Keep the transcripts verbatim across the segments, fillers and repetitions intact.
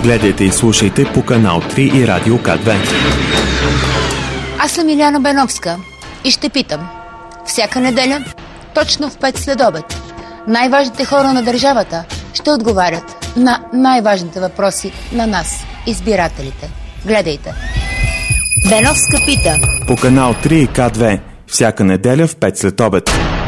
Гледайте и слушайте по канал три и Радио К две. Аз съм Иляна Беновска и ще питам всяка неделя, точно в пет след обед, най-важните хора на държавата ще отговарят на най-важните въпроси на нас, избирателите. Гледайте. Беновска пита. По канал три и К две. Всяка неделя в пет след обед.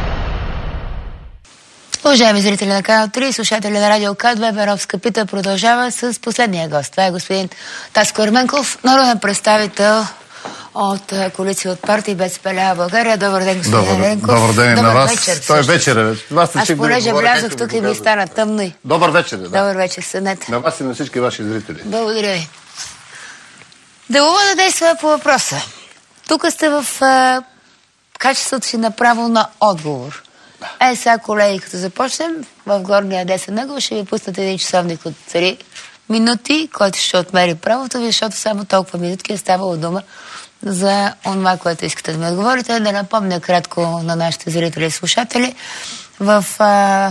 Уважаеми зрители на канал три и слушатели на Радио К две, Беновска пита продължава с последния гост. Това е господин Таско Ерменков, народен представител от коалиция от партии БСП лява България. Добър ден, господин Добър, Ерменков. добър ден добър на вас. вечер. Той е вечер. Вас Аз понеже влязох тук и ми стана тъмно и... Добър вечер. Да. Добър вечер, съднете. На вас и на всички ваши зрители. Благодаря ви. Делова да действа по въпроса. Тук сте в а, качеството си направо на отговор. Е, сега, колеги, като започнем, в горния десен ъгъл ще ви пуснат един часовник от три минути, който ще отмери правото ви, защото само толкова минутки е ставало дума за това, което искате да ми отговорите. Да напомня кратко на нашите зрители и слушатели. В а,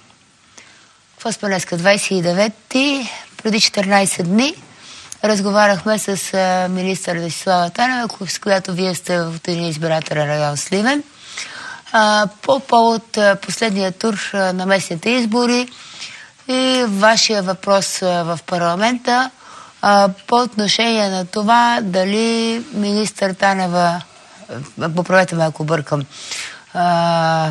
какво сме днеска? двадесет и девети, преди четиринадесет дни, разговаряхме с а, министър Десислава Танева, с която вие сте в един избирателен район Сливен, а, по повод а, последния тур а, на местните избори и вашия въпрос а, в парламента а, по отношение на това дали министър Танева, а, поправете ме ако бъркам, а,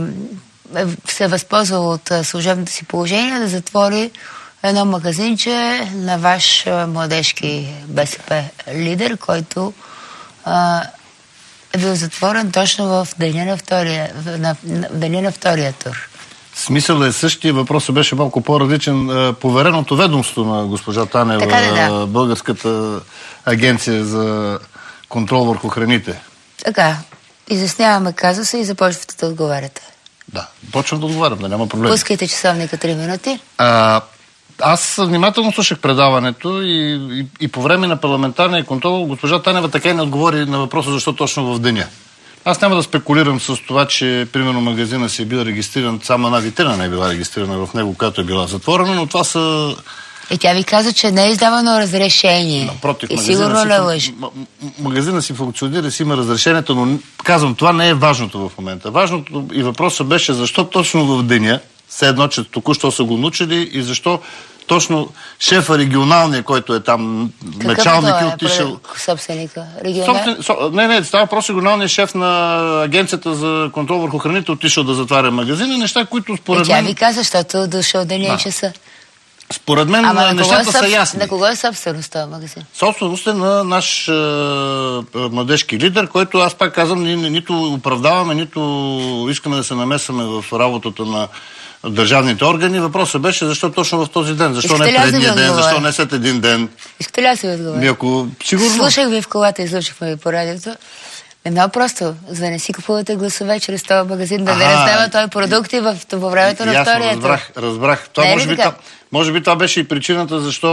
се е възползвал от а, служебното си положение да затвори едно магазинче на ваш а, младежки БСП лидер, който а, е бил затворен точно в деня на втория, на, на, деня на втория тур. Смисълът е същия, въпросът беше малко по-различен. Повереното ведомство на госпожа Танева, да, да. Българската агенция за контрол върху храните. Така, изясняваме казуса и започвате да отговаряте. Да, почвам да отговарям, да няма проблем. Пускайте часовника три минути. А, аз внимателно слушах предаването и, и, и по време на парламентарния контрол госпожа Танева така и не отговори на въпроса защо точно в деня. Аз няма да спекулирам с това, че примерно магазина си е бил регистриран, само една витрина не е била регистрирана в него, която е била затворена, но това са... И тя ви каза, че не е издавано разрешение. Напротив, и сигурно не лъжи. Магазина си функционира, си има разрешението, но казвам, това не е важното в момента. Важното и въпросът беше защо точно в деня, все едно, че току-що са го научили и защо точно шефа регионалния, който е там, какъв началник е е отишъл... Собственика? Регионал? Собствен... Со... Не, не, става просто регионалният шеф на агенцията за контрол върху храните отишъл да затваря магазина. Неща, които според мен... Тя ви каза, защото дошъл деня да. И часа. Според мен Ама нещата съб... са ясни. На кого е собственост този магазин? Собственост е на наш е, младежки лидер, който аз пак казвам, ни, нито оправдаваме, нито искаме да се намесваме в работата на държавните органи. Въпросът беше защо точно в този ден. Защо Искате не предния ден, защо не след един ден. Искате ли аз да ви отговоря? Ако... Сигурно. Слушах ви в колата и слушахме ви по радиото. Е много просто, за да не си купувате гласове чрез този магазин, да а, не раздава този продукти в, по времето на втория тур. Разбрах, разбрах. Това може би, това, може би това беше и причината, защо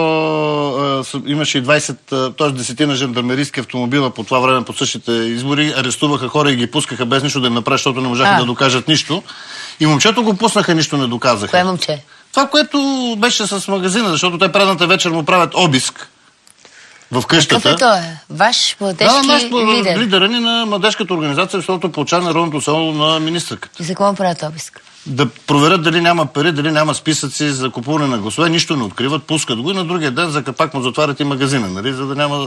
а, имаше и двадесет, т.е. десетина жандармерийски автомобила по това време по същите избори, арестуваха хора и ги пускаха без нищо да им направят, защото не можаха а. да докажат нищо. И момчето го пуснаха, нищо не доказаха. Кое момче? Това, което беше с магазина, защото те предната вечер му правят обиск в къщата. Какъв е той? Ваш младежки да, наш лидер? Лидера ни на младежката организация, защото получава народното село на министърката. И за какво правят обиск? Да проверят дали няма пари, дали няма списъци за купуване на гласове. Нищо не откриват, пускат го и на другия ден за капак му затварят и магазина, нали, за да няма...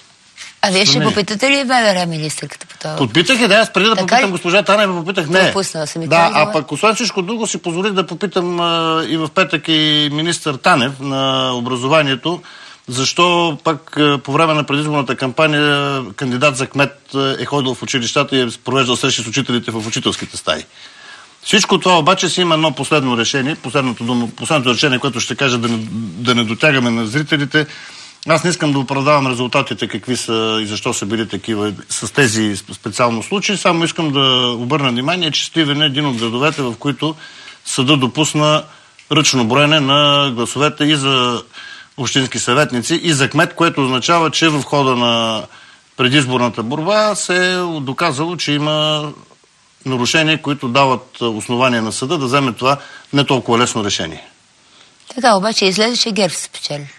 А вие ще попитате ли МВР министърката по това? Подпитах и да, аз преди да така попитам ли? Госпожа Танева, попитах не. Пропуснала съм и да, казала. а пък освен всичко друго си позволих да попитам а, и в петък и министър Танев на образованието, защо пък по време на предизборната кампания кандидат за кмет е ходил в училищата и е провеждал срещи с учителите в учителските стаи. Всичко това обаче си има едно последно решение, последното, дума, последното решение, което ще кажа да не, да не дотягаме на зрителите. Аз не искам да оправдавам резултатите, какви са и защо са били такива с тези специално случаи, само искам да обърна внимание, че Сливен е един от градовете, в които съда допусна ръчно броене на гласовете и за общински съветници и за кмет, което означава, че в хода на предизборната борба се е доказало, че има нарушения, които дават основание на съда да вземе това не толкова лесно решение. Така, обаче излезе, че ГЕРБ се спечели.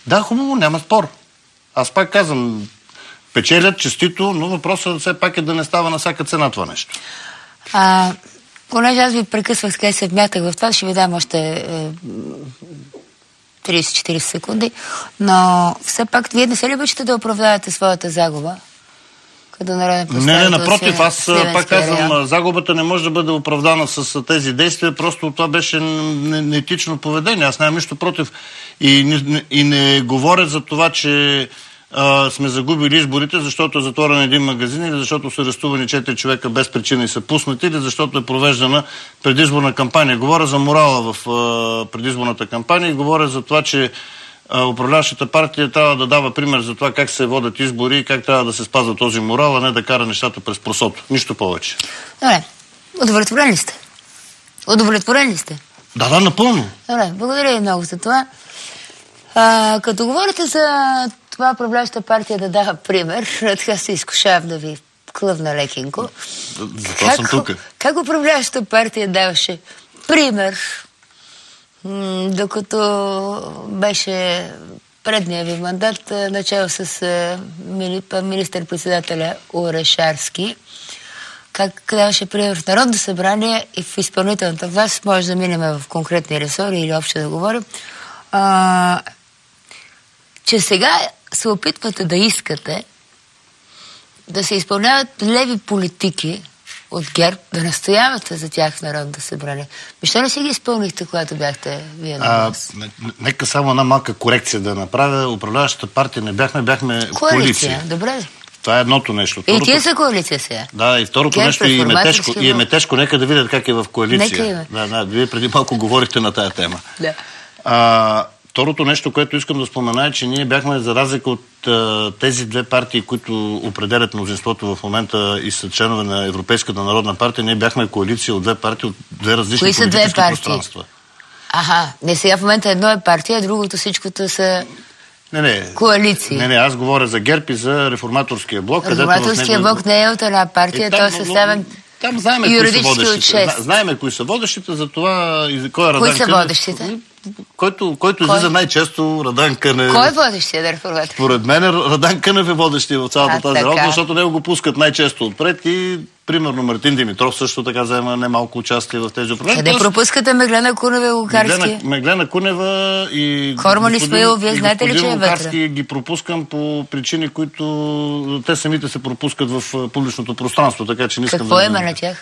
Да, хубаво, няма спор. Аз пак казвам, печелят честито, но въпросът все пак е да не става на всяка цена това нещо. А, понеже аз ви прекъсвах, къде се вмятах в това, ще ви дам още е, трийсет-четирийсет секунди, но все пак вие не се ли обичате да оправдаете своята загуба? Като народен представител. Не, не, напротив, аз пак казвам, район. Загубата не може да бъде оправдана с тези действия, просто това беше неетично поведение. Аз нямам нищо против и не, и не говоря за това, че а, сме загубили изборите, защото е затворен един магазин или защото са арестувани четири човека без причина и са пуснати, или защото е провеждана предизборна кампания. Говоря за морала в а, предизборната кампания и говоря за това, че управляващата партия трябва да дава пример за това как се водят избори и как трябва да се спазва този морал, а не да кара нещата през просото. Нищо повече. Добре. Удовлетворен ли сте? Удовлетворен ли сте? Да, да, напълно. Добре, благодаря ви много за това. А, като говорите за това управляващата партия да дава пример, така се изкушавам да ви клъвна лекенко. Затова съм тук. Как управляващата партия даваше пример, докато беше предния ви мандат, начало с министър-председателя Орешарски, как даваше пример в Народно събрание и в изпълнителната власт, може да минем в конкретни ресори или общо да говорим, а, че сега се опитвате да искате да се изпълняват леви политики от ГЕРБ, да настоявате за тях в Народното събрание. Защо не си ги изпълнихте, когато бяхте вие на власт? Нека само една малка корекция да направя. Управляващата партия не бяхме, бяхме коалиция. коалиция. Добре. Това е едното нещо. И тия са коалиция сега. Да, и второто ГЕРБ, нещо и им е тежко. И им е тежко. Нека да видят как е в коалиция. Нека има. Да, да, вие преди малко говорихте на тая тема. Да. А, второто нещо, което искам да спомена е, че ние бяхме, за разлика от а, тези две партии, които определят мнозинството в момента и са членове на Европейската народна партия, ние бяхме коалиция от две партии, от две различни Кои са политически две партии? пространства. Аха, не сега в момента едно е партия, а другото всичкото са Не, не. коалиции. Не, не, аз говоря за ГЕРБ и за реформаторския блок. Реформаторския него... блок не е от една партия, той е съставен там знаем кои са юридически от водещите. шест. Знаеме кои са водещите, за това и кой е Радан Кои са Кънев. водещите? Който, който Кой? излиза най-често, Радан Кънев. Кой е водещия да реформатор? Според мен Радан Кънев е водещия в цялата А, тази така. работа, защото него го пускат най-често отпред и примерно Мартин Димитров също така взема немалко участие в тези управления. Къде пропускате Меглена Кунева и Лукарски? Меглена, Меглена Кунева и Хорман господин- Исмаилов, вие и знаете ли, господин че е вътре? Лукарски ги пропускам по причини, които те самите се пропускат в а, публичното пространство, така че не искам Какво да... има на тях?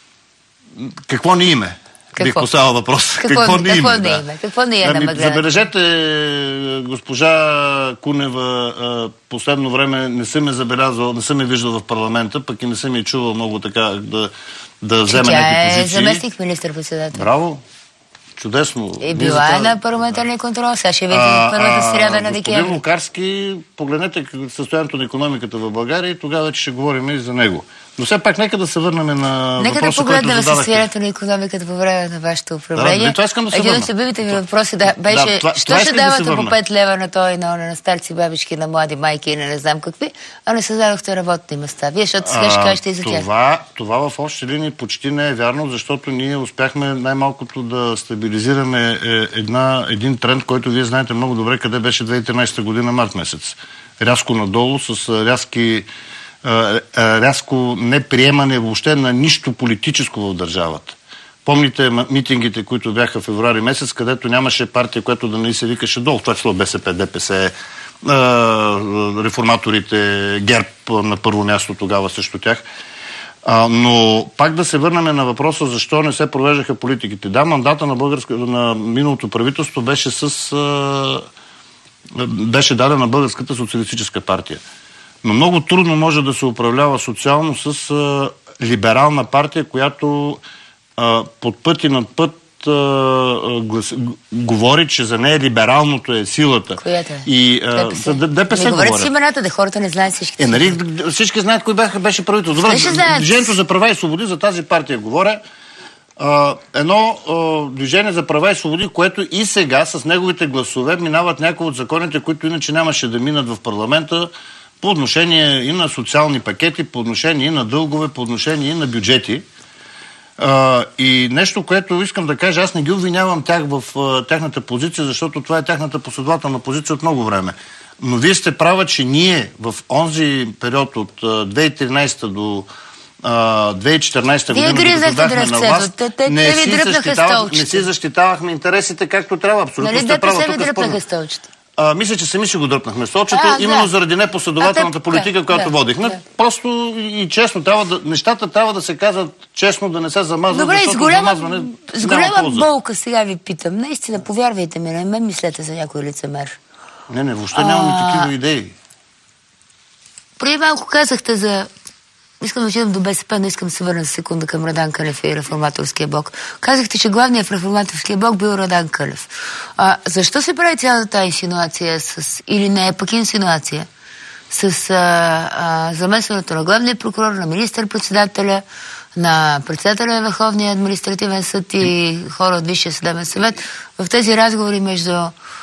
Какво ни име? Какво? Бих поставил въпрос. Какво, какво, ни какво име, не да. има? Какво не е на Ами, Меглена? забележете, госпожа Кунева, а, последно време не съм ме забелязал, не съм ме виждал в парламента, пък и не съм я чувал много така да, да вземе Тя някакви е позиции. заместник министър-председател. Браво. Чудесно. И Вие била за е това- на парламентарния контрол. Сега ще видим А, първата а, сряда на Господин декември. Лукарски, погледнете състоянието на икономиката в България и тогава вече ще говорим и за него. Но все пак нека да се върнем на Нека да въпроса, който погледнем зададахте. състоянието на икономиката по време на вашето Да, управление. да, това искам да се Един върна. от любимите ми въпроси да, беше, Да, това- що това ще искам да се давате по върна. пет лева на той, на, на старци, бабички, на млади майки и на не знам какви, а не създадохте работни места. Вие, защото сега ще А, кажете и за тях. това, това в общи линии почти не е вярно, защото ние успяхме най-малкото да стабилизираме е, една, един тренд, който вие знаете много добре къде беше две хиляди и тринадесета година, март месец. Рязко надолу, с а, рязки, а, а, рязко неприемане въобще на нищо политическо в държавата. Помните митингите, които бяха в февруари месец, където нямаше партия, която да не се викаше долу. Това число БСП, ДПС, а, реформаторите, ГЕРБ на първо място тогава също тях. А, но пак да се върнем на въпроса защо не се провеждаха политиките. Да, мандата на, българска, на миналото правителство беше с а, беше даден на Българската социалистическа партия. Но много трудно може да се управлява социално с а, либерална партия, която а, под път и над път а, глас, говори, че за нея либералното е силата. Която е? И, а, ДПС. за ДПС Не говорят говоря. си имената, да хората не знаят всички. Е, нали, всички знаят кои бяха, беше правителство. Добре, Ще знаят. Движението за права и свободи, за тази партия говоря. А, едно а, движение за права и свободи, което и сега с неговите гласове минават някои от законите, които иначе нямаше да минат в парламента по отношение и на социални пакети, по отношение и на дългове, по отношение и на бюджети. А, и нещо, което искам да кажа, аз не ги обвинявам тях в а, тяхната позиция, защото това е тяхната последователна позиция от много време. Но вие сте права, че ние в онзи период от а, две хиляди и тринадесета до а, две хиляди и четиринадесета година, докато бяхме на власт, те, те, не, те си защитавах, не си защитавахме интересите както трябва. Абсолютно нали сте права. ДПС ви дръпнаха столчета? А, мисля, че сами си го дръпнахме столчето, а, именно да. заради непоследователната политика, да, която да, водихме. Да. Просто и честно, трябва да, нещата трябва да се казват честно, да не се замазват. Добре, защото с голяма, замазване с голяма болка сега ви питам. Наистина, повярвайте ми, не ме мислете за някой лицемер. Не, не, въобще нямаме а... такива идеи. Преди малко казахте за... Искам да отидам до БСП, но искам да се върна за секунда към Радан Кълев и Реформаторския блок. Казахте, че главният в Реформаторския блок бил Радан Кълев. А, защо се прави цялата тази инсинуация с... Или не е пък инсинуация? С а, а, замесването на главния прокурор, на министър-председателя, на председателя на Върховния административен съд и хора от Висшия съдебен съвет в тези разговори между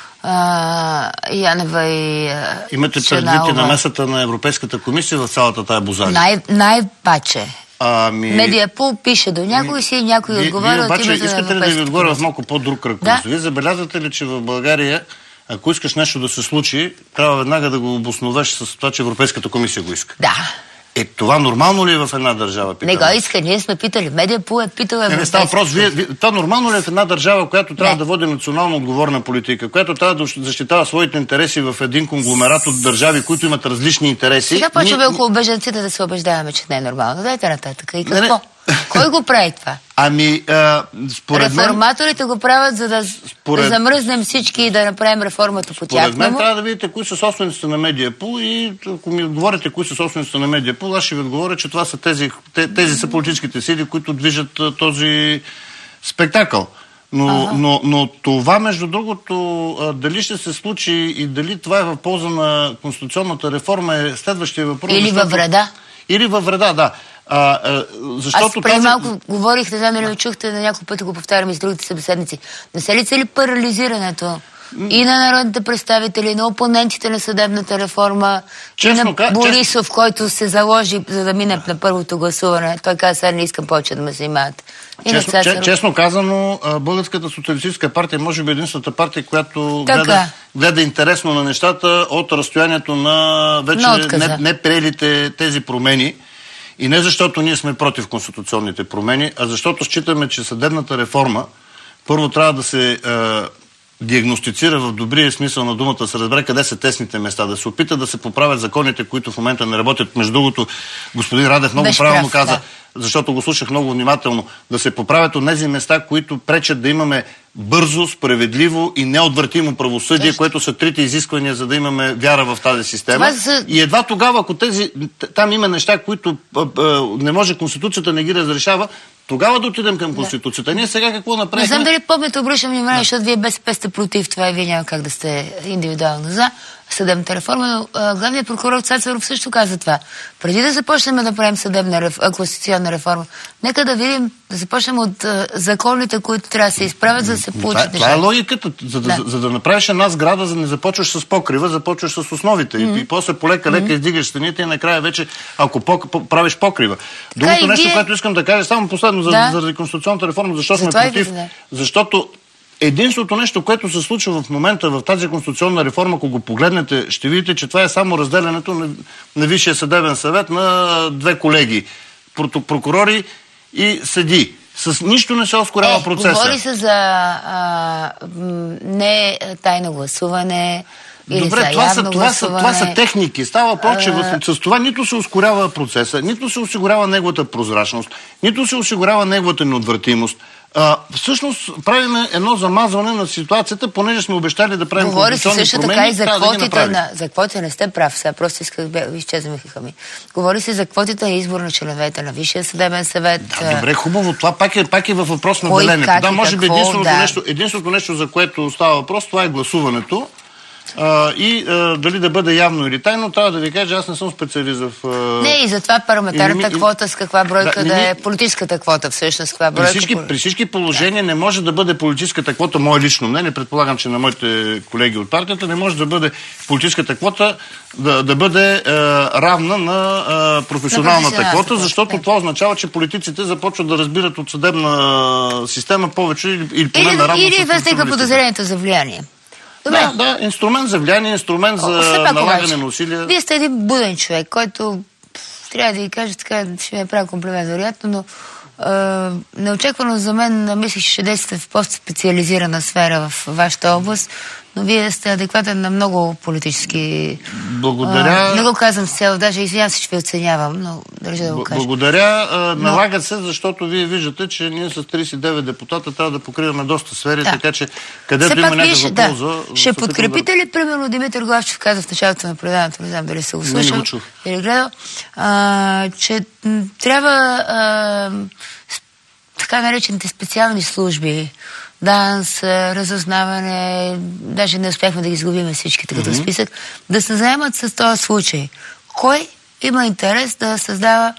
Uh, Янева и uh, имате предвид и намесата на Европейската комисия в цялата тая бозалия? Най- най-паче. Ами... Медиапул пише до някой си и някой ви, отговаря от името на Европейската комисия. Искате ли да ви отговоря в малко по-друг ракурс? Да? Вие забелязвате ли, че в България, ако искаш нещо да се случи, трябва веднага да го обосновеш с това, че Европейската комисия го иска? Да. Е, това нормално ли е в една държава? Не го иска, ние сме питали. Медиапул е питала Европейската. Не, не става въпрос. Вие, вие, това нормално ли е в една държава, която трябва не. да води национално отговорна политика, която трябва да защитава своите интереси в един конгломерат от държави, които имат различни интереси? Сега почваме около бежанците да се убеждаваме, че не е нормално. Дайте нататък. И какво? Не, не. Кой го прави това? Ами, а, според мен... Реформаторите го правят, за да, според... да замръзнем всички и да направим реформата по тях. Според мен трябва да видите кои са собствениците на Медиапул и ако ми отговорите кои са собствениците на Медиапул, аз ще ви отговоря, че това са тези, тези са политическите сили, които движат този спектакъл. Но, ага. но, но това, между другото, дали ще се случи и дали това е в полза на конституционната реформа е следващия въпрос. Или във вреда. Или във вреда, да. А, а, защото Аз преди тази... малко говорих, не знам дали чухте, на няколко пъти го повтарям и с другите събеседници. Не се ли цели парализирането и на народните представители, и на опонентите на съдебната реформа, честно, и на Борисов, честно... който се заложи, за да мине на първото гласуване. Той каза, сега не искам повече да ме занимават. Честно, че, честно казано, Българската социалистическа партия може би единствената партия, която гледа, гледа интересно на нещата от разстоянието на вече не, не приелите тези промени. И не защото ние сме против конституционните промени, а защото считаме, че съдебната реформа първо трябва да се е, диагностицира в добрия смисъл на думата, да се разбере къде са тесните места, да се опита да се поправят законите, които в момента не работят. Между другото, господин Радев много Беше правилно прав, каза, да. защото го слушах много внимателно, да се поправят от тези места, които пречат да имаме бързо, справедливо и неотвратимо правосъдие, Също. което са трите изисквания, за да имаме вяра в тази система. За... И едва тогава, ако тези, там има неща, които а, а, не може Конституцията не ги разрешава, тогава да отидем към Конституцията. Да. Ние сега какво направихме? Не знам дали помните, обръщам внимание, да. защото вие БСП сте против това и вие няма как да сте индивидуално за съдебната реформа, но а, главният прокурор Цацаров също каза това. Преди да започнем да правим съдебна реф... конституционна реформа, нека да видим, да започнем от а, законите, които трябва да се изправят, за да се получат нещата. Това е логиката. За да, да. За, за да направиш една сграда, за да не започваш с покрива, започваш с основите. Mm-hmm. И, и после полека-лека mm-hmm. издигаш стените и накрая вече, ако пок, по, правиш покрива. Другото нещо, вие... което искам да кажа, само последно за, да. заради конституционната реформа, защо сме против. Да. Защото единственото нещо, което се случва в момента в тази конституционна реформа, ако го погледнете, ще видите, че това е само разделянето на, на Висшия съдебен съвет на две колеги. Прокурори и съдии. С нищо не се ускорява е, процеса. Говори се за а, не тайно гласуване. Добре, това са, това, са, това са техники. Става въпрос, че в, с това нито се ускорява процеса, нито се осигурява неговата прозрачност, нито се осигурява неговата неотвратимост. А, всъщност правим едно замазване на ситуацията, понеже сме обещали да правим конституционни промени. Говори се също така и за квотите, да на, за квотите не сте прав, сега просто исках да изчезваха ми. Говори се за квотите на избор на членовете на Висшия съдебен съвет. Да, добре, хубаво, това пак е, пак е във въпрос на делението. Да, може би единственото, да. нещо, единственото нещо, за което става въпрос, това е гласуването. А, и а, дали да бъде явно или тайно, трябва да ви кажа, аз не съм специалист в... А... Не, и затова парламентарната и, квота с каква бройка да, да не, е политическата квота всъщност, каква бройка... При всички, при всички положения да. не може да бъде политическата квота, мое лично мнение, предполагам, че на моите колеги от партията, не може да бъде политическата квота да, да бъде а, равна на а, професионалната квота, защото да. това означава, че политиците започват да разбират от съдебна система повече или, или поне или, на равно. Или възниква подозрението за влияние. Добре. Да, да, инструмент за влияние, инструмент за налагане на усилия. Вие сте един буден човек, който трябва да ви кажа така, ще ми направя комплимент, вероятно, но е, неочаквано за мен мислих, че ще действате в по-специализирана сфера в вашата област, но вие сте адекватен на много политически... Благодаря. А, не го казвам с цел, даже извинявам се, че ви оценявам, но държа да го кажа. Благодаря. А, налагат но... се, защото вие виждате, че ние с тридесет и девет депутата трябва да покриваме доста сфери, да. така че където има някаква да. полза... Ще подкрепите ли, примерно, Димитър Главчев каза в началото на предаването, не знам дали се го слушал, не, не го или гледал, а, че трябва а, така наречените специални служби, ДАНС, разузнаване, даже не успяхме да ги изгубим всичките като mm-hmm. списък, да се заемат с този случай. Кой има интерес да създава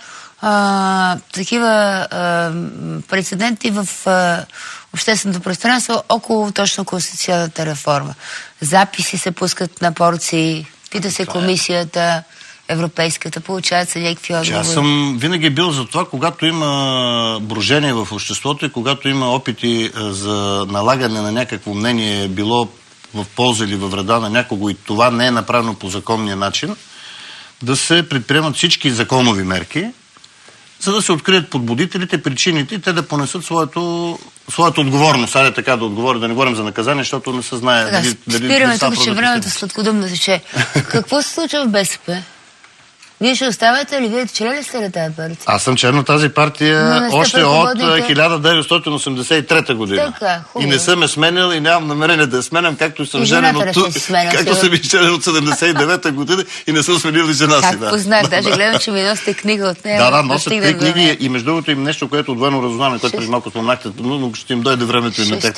а, такива а, прецеденти в а, общественото пространство около точно конституционната реформа? Записи се пускат на порции, пита се комисията, европейската, получават се някакви отговори. Аз съм винаги бил за това, когато има брожение в обществото и когато има опити за налагане на някакво мнение, било в полза или във вреда на някого и това не е направено по законния начин, да се предприемат всички законови мерки, за да се открият подбудителите, причините и те да понесат своето, своята отговорност. Айде така да отговоря, да не говорим за наказание, защото не се знае така, дали... дали спираме тук, че времето сладкодумно тече. Какво се случва в БСП? Вие ще оставате ли? Вие член ли сте на тази партия? Аз съм член на тази партия още от хиляда деветстотин осемдесет и трета година. Така, и не съм е сменил и нямам намерение да я сменям, както съм женен от, както съм изченен от седемдесет и девета година и не съм сменил и жена си. Как познах? Даже гледам, че ми носите книга от нея. Да, да, носят три книги и между другото им нещо, което от военно разузнаване, което преди малко спомнахте, но ще им дойде времето и на тях.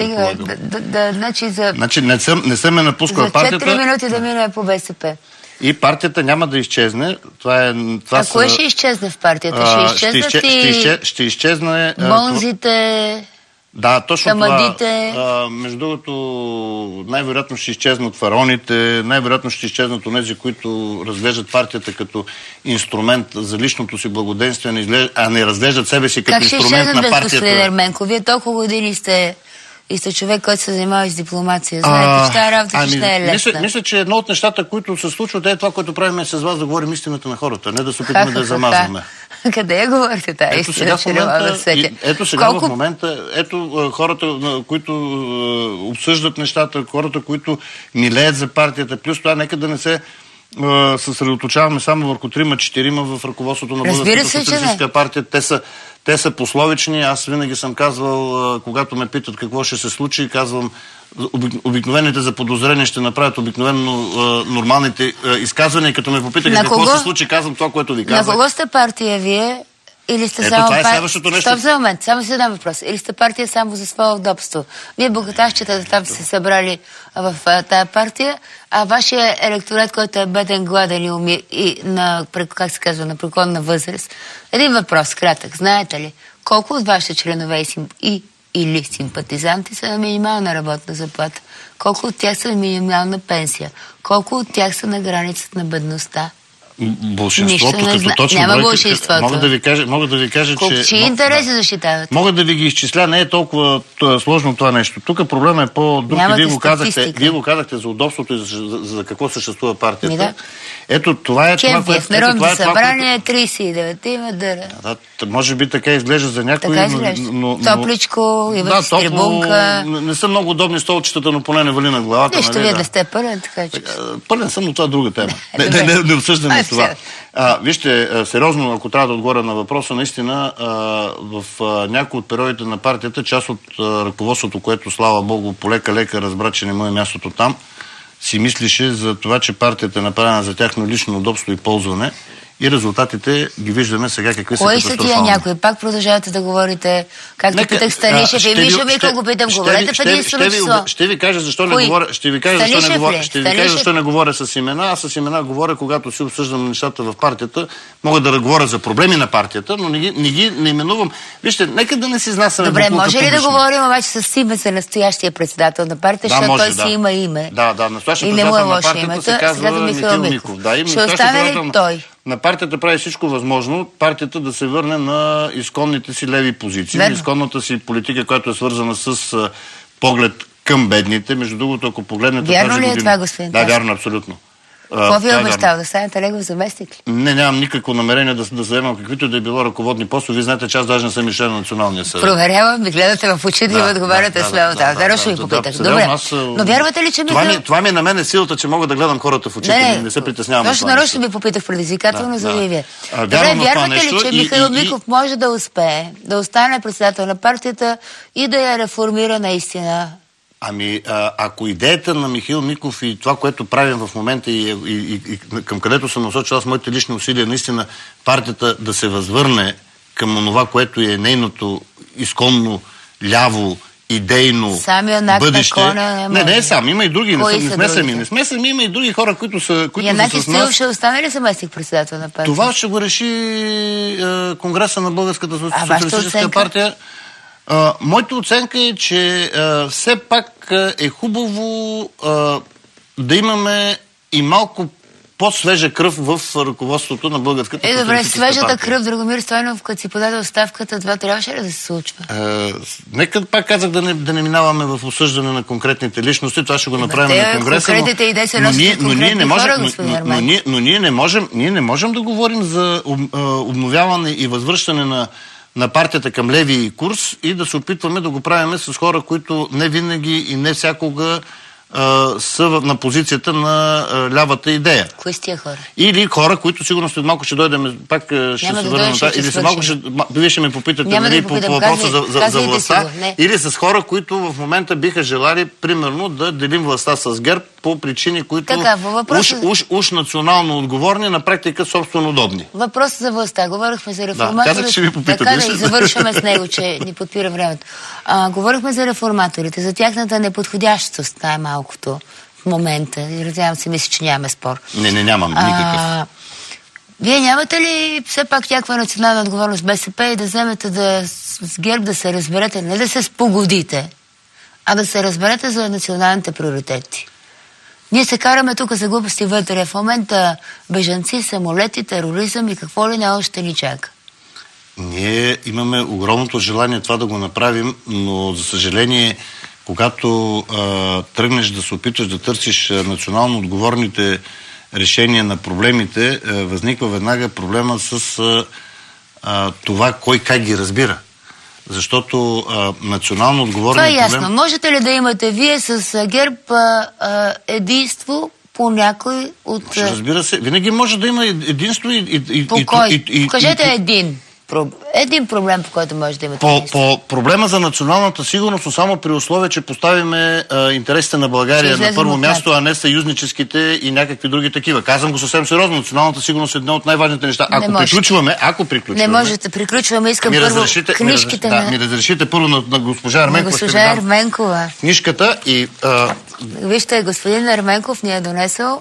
Значи не съм ме напускал партията. За четири минути да мине по БСП. И партията няма да изчезне. Това е, това а са... кое ще изчезне в партията? А, ще изчезнат ще, и... ще, ще изчезне... Монзите... Да, точно тамадите... това. А, между другото, най-вероятно ще изчезнат фараоните, най-вероятно ще изчезнат онези, които разглеждат партията като инструмент за личното си благоденствие, а не разглеждат себе си като инструмент на партията. Как ще изчезнат без господин Ерменков? Вие толкова години сте... И сте човек, който се занимава с дипломация. Знаете, че тази работа ами, ще е лесна. Мисля, мисля, че едно от нещата, които се случват, е това, което правим с вас, да говорим истината на хората, не да се опитаме да я замазваме. Къде я говорите тази ето истина, сега, в момента, да и, ето сега Колко... в момента, ето хората, които е, обсъждат нещата, хората, които милеят за партията, плюс това, нека да не се е, съсредоточаваме само върху трима-четирима в ръководството на Българската социалистическа партия. Те са Те са пословични. Аз винаги съм казвал, когато ме питат какво ще се случи, казвам, обикновените заподозрения ще направят обикновено нормалните изказвания. Като ме попитаха какво кого? се случи, казвам това, което ви казах. На кого сте партия вие? Или сте Ето, само това е пар... следващото нещо. Стоп за момент, само си задам въпрос. Или сте партия само за свое удобство? Вие богатащите там се събрали в а, тая партия, а вашия електорат, който е беден, гладен и, уми... и на, как се казва, на преклонна възраст. Един въпрос, кратък. Знаете ли, колко от вашите членове и, сим... и или симпатизанти са на минимална работна заплата? Колко от тях са на минимална пенсия? Колко от тях са на границата на бедността? Болшинството, като зна... точно Няма бройка, мога да ви кажа, мога да ви кажа Колко, че... Чии интереси да. защитават? Мога да ви ги изчисля, не е толкова сложно това нещо. Тук проблема е по-друг и вие го, казахте, вие го казахте за удобството и за, за, за какво съществува партията. Да. Ето, това е Кем това, което... в Народното събрание тридесет и девет има дъра. Да, може би така изглежда за някои, така изглежда. но, но... Топличко, има да, с трибунка. Не са много удобни столчетата, но поне не вали на главата. Нищо, нали, вие да. да сте пълен, така че... Пълен съм, но това е друга тема. не, не, не, не обсъждаме това. А, вижте, сериозно, ако трябва да отговоря на въпроса, наистина а, в а, някои от периодите на партията, част от а, ръководството, което, слава Богу, полека-лека разбра, че не му е мястото там, си мислише за това, че партията е направена за тяхно лично удобство и ползване И резултатите ги виждаме сега какви Кой са са катастрофални. тия някои? Пак продължавате да говорите, както Нека, питах Станишев и Мишо Миков го питам, говорете в единствено число. Ще ви кажа защо Кой? не говоря, ще ви кажа защо не говоря, ще ви кажа Станишев? защо не говоря с имена, а с имена говоря, когато си обсъждам нещата в партията, мога да говоря за проблеми на партията, но не ги, не ги не именувам. Вижте, нека да не си изнасяме. Добре, буклука може ли да публично. говорим обаче с име за настоящия председател на партията, Да, защото може, той да. си има име. Да, да, настоящия И не му е председател на лошо партията името. се казва Сега Михаил Миков. Да, и Ще настоящия остане ли председател той? На партията прави всичко възможно партията да се върне на изконните си леви позиции, Верно. на изконната си политика, която е свързана с а, поглед към бедните. Между другото, ако погледнете Вярно тази ли е година... това, господин Да, Ташев? вярно, абсолютно. Какво ви е това обещал? вярно. Да станете негов заместник ли? Не, нямам никакво намерение да, да заемам каквито да е било ръководни постове. Вие знаете, че аз даже не съм и член на Националния съвет. Проверявам, ви гледате в очите и Да, ви отговаряте да, смело. да, Да, да, да, да, ще ви да, попитах. да, Добре. аз, Но вярвате ли, че това Михаил... ми, това ми на мен е силата, че мога да гледам хората в очите. Не, не, не се притеснявам. Точно нарочно ви попитах предизвикателно, Да, за да да. ви вие. А, Добре, вярвам в това вярвате ли, нещо че и- Михаил и- и- Миков може да успее да остане председател на партията и да я реформира наистина? Ами, а, ако идеята на Михаил Миков и това, което правим в момента и, и, и, и към където съм насочил аз моите лични усилия, наистина партията да се възвърне към онова, което е нейното изконно ляво, идейно Самия нак на бъдеще. коня не не, може. не е сам, има и други, не, Кои съм, не са сме другите? сами. Не сме сами, има и други хора, които са, които Янаки са с Стоилов нас. ще остане ли заместник председател на партията? Това ще го реши е, Конгреса на Българската А вашата социалистическа оценка? партия. А, моята оценка е, че а, все пак а, е хубаво а, да имаме и малко по-свежа кръв в ръководството на Българската Е, добре, социалистическа свежата партия. кръв, Драгомир Стойнов, като си подаде оставката, това трябваше ли да се случва? Е, нека пак казах да не, да не минаваме в обсъждане на конкретните личности. Това ще го направим те, на Конгреса. конкретните идеи се но, носят ние, от но, ние не конкретни можем, хора, но, господин но, но, Ерменков. ние, но ние, не можем, ние не можем да говорим за об, а, обновяване и възвръщане на, на партията към левия курс и да се опитваме да го правим с хора, които не винаги и не всякога а, са в- на позицията на а, лявата идея. Кои с тия хора? Или хора, които сигурно след малко ще дойдем, пак а, ще Няма се да върнем дойдем, на ще това. Или се след малко ще, свършим. ма- вие ще ме попитате Няма да нали, ви по, попитам, по въпроса казвай- за, за, за казвайте си властта. го, не. Или с хора, които в момента биха желали, примерно, да делим властта с ГЕРБ по причини, които Така, по въпроса- уж, уж, уж национално отговорни, на практика собствено удобни. Въпросът за властта. Говорихме за реформаторите. казах, ще ви попитам, Така да вижте. и завършваме с него, че ни подпира времето. А, говорихме за реформаторите, за тяхната неподходящост, най-малкото в момента. И Надявам се, мисля, че нямаме спор. Не, не, нямам никакъв. А, вие нямате ли все пак някаква национална отговорност БСП и да вземете да с с ГЕРБ да се разберете, не да се спогодите, а да се разберете за националните приоритети? Ние се караме тук за глупости вътре. В момента бежанци, самолети, тероризъм и какво ли не още ни чака. Ние имаме огромното желание това да го направим, но за съжаление, когато а, тръгнеш да се опитваш да търсиш а, национално отговорните решения на проблемите, а, възниква веднага проблема с а, а, това кой как ги разбира. Защото а, национално Това отговорният е ясно. проблем... Можете ли да имате вие с а, ГЕРБ а, а, единство по някой от... Ще, разбира се, винаги може да има единство и... и, и По и, кой? и, и, Покажете и, един. Про- Един проблем, по който може да имате По, единство. по проблема за националната сигурност, но само при условие, че поставиме а, интересите на Ще България на излезем първо от място, а не съюзническите и някакви други такива. Казвам го съвсем сериозно. Националната сигурност е едно от най-важните неща. Не Ако можете. приключваме, ако приключваме... Не можете, приключваме. Искам ми първо разрешите, ми, книжките разреш... на, да, ми разрешите първо на, на госпожа на Ерменкова. ще ви госпожа дам Ерменкова. Книжката и... А, Вижте, господин Ерменков ни е донесъл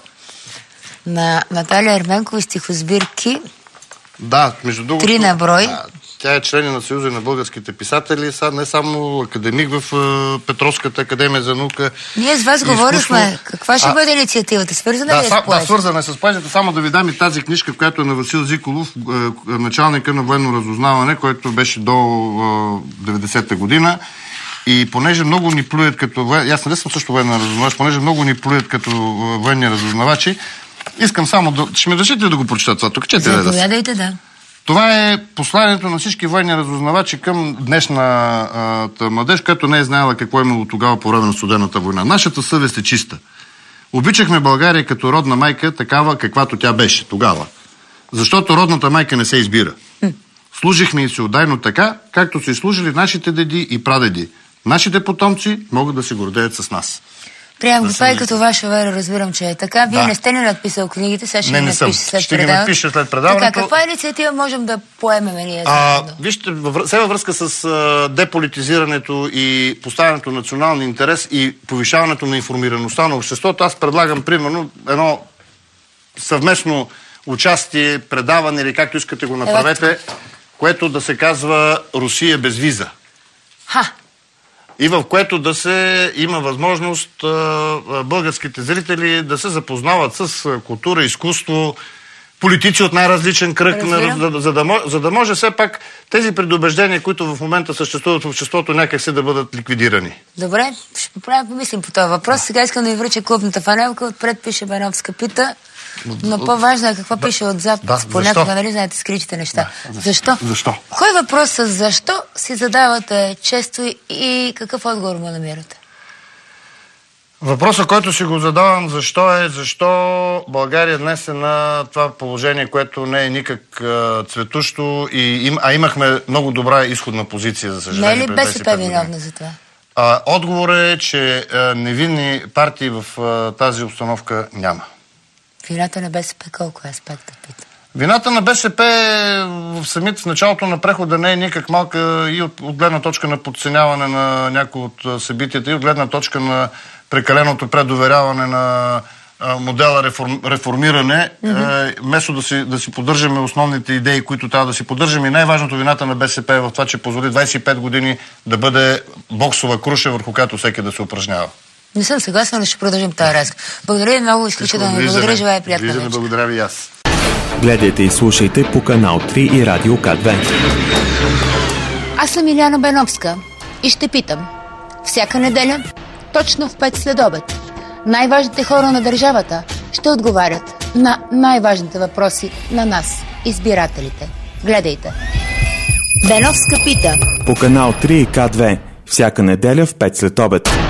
на Наталия Ерменкова стихосбирки. да, между другото... Три на брой. а, Тя е член на Съюза на българските писатели, са не само академик в а, Петровската академия за наука. Ние с вас и говорихме. изкуство. Каква ще А, бъде инициативата? Свързана Да, ли е са, с да, поезия? свързана е с поезията. Само да ви дам и тази книжка, която е на Васил Зиколов, е, началника на военно разузнаване, който беше до е, деветдесета година. И понеже много ни плюят като... воен- Аз не съм също военен разузнавач, понеже много ни плюят като е, военни разузнавачи, искам само да... Ще ми разрешите ли да го прочета това? Тук чете да. Заповядайте, да. Това е посланието на всички военни разузнавачи към днешната младеж, която не е знаела какво е имало тогава по време на студената война. Нашата съвест е чиста. Обичахме България като родна майка, такава каквато тя беше тогава. Защото родната майка не се избира. Служихме и си отдайно така, както са и служили нашите деди и прадеди. Нашите потомци могат да се гордеят с нас. Приемам да това и съм... като ваша вера, разбирам, че е така. Вие Да. не сте ли надписал книгите, сега ще Не, ги не съм. напиша след Ще ги предаването. напиша след предаването. Така, каква инициатива можем да поемем ние А, заедно? вижте, във, все във връзка с а, деполитизирането и поставянето на националния интерес и повишаването на информираността на обществото, аз предлагам примерно едно съвместно участие, предаване или както искате го направете, което да се казва Русия без виза. Ха! И в което да се има възможност а, а, българските зрители да се запознават с а, култура, изкуство, политици от най-различен кръг, на, за, за, да може, за да може все пак тези предубеждения, които в момента съществуват в обществото, някак се да бъдат ликвидирани. Добре, ще поправя, помислим по този въпрос. Сега искам да ви връча клубната фанелка. Отпред пише Беновска пита. Но по-важно е какво да, пише отзад. Да, понякога, нали знаете, скритите неща. Да, защо? Защо? Кой въпрос с защо си задавате често и, и какъв отговор му намирате? Въпросът, който си го задавам, защо е, защо България днес е на това положение, което не е никак а, цветущо, и, им, а имахме много добра изходна позиция, за съжаление. Не е ли БСП виновна за това? А, отговор е, че а, невинни партии в а, тази обстановка няма. Вината на БСП колко е, аспект да питам? Вината на БСП в самите в началото на прехода не е никак малка и от, от гледна точка на подценяване на някои от събитията, и от гледна точка на прекаленото предоверяване на а, модела реформ, реформиране, mm-hmm. е, вместо да си, да си поддържаме основните идеи, които трябва да си поддържаме. И най-важното вината на БСП е в това, че позволи двадесет и пет години да бъде боксова круша, върху която всеки да се упражнява. Не съм съгласна, но ще продължим тази разговор. Благодаря ви много, изключително. Благодаря, желая приятна вечер. Благодаря ви и аз. Гледайте и слушайте по канал три и Радио К две. Аз съм Иляна Беновска и ще питам. Всяка неделя, точно в пет след обед, най-важните хора на държавата ще отговарят на най-важните въпроси на нас, избирателите. Гледайте. Беновска пита. По канал три и К две. Всяка неделя в пет след обед.